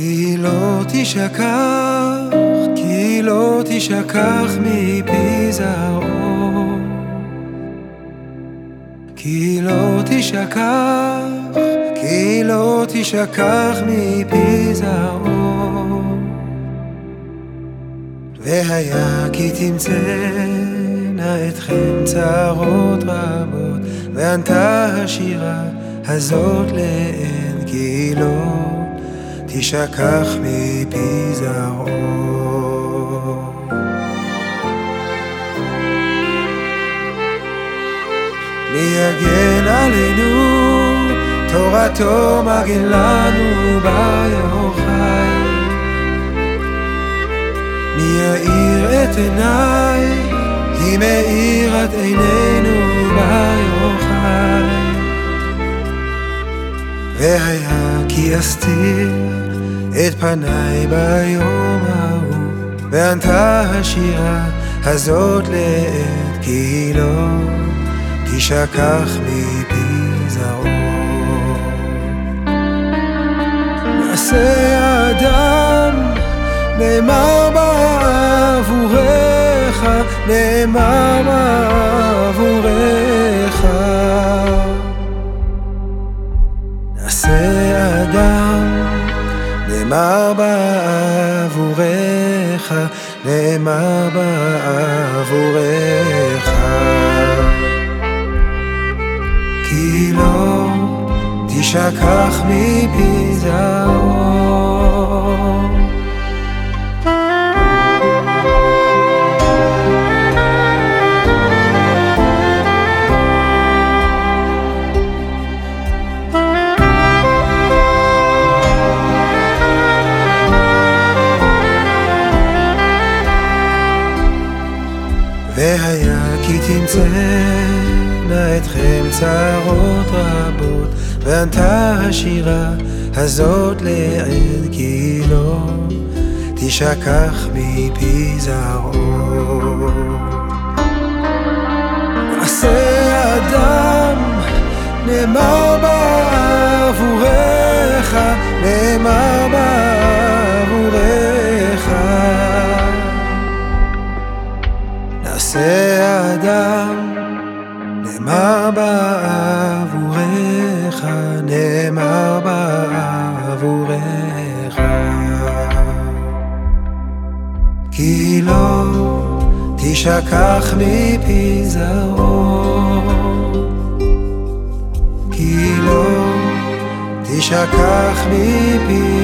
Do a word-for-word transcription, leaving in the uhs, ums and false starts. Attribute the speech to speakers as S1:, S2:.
S1: כי לא תשכח, כי לא תשכח מפי זרעו, כי לא תשכח, כי לא תשכח מפי זרעו. והיה כי תמצאנה אתכם צרות רבות, וענתה השירה הזאת לאין, כי לא תשכח מפי זרעו. מי יגן עלינו, תורתו מגן לנו ביוחאי. מי יאיר את עיניי, היא מאירת עינינו ביוחאי. והיה כי אסתיר את פניי ביום ההוא, וענתה השירה הזאת לעת, כי לא תשכח מפי זרעו. מעשה האדם נאמר בעבורך, נאמר בעבורך. מעשה האדם נאמר בעבורך, נאמר בעבורך. כי לא תשכח מפי זרעו. והיה כי תמצאנה אתכם צרות רבות, וענתה השירה הזאת לעד, כי לא תשכח מפי זרעו. מעשה האדם נאמר בעבורך, נאמר בעבורך. מעשה האדם נאמר בעבורך, נאמר בעבורך. כי לא תשכח מפי זרעו, כי לא תשכח מפי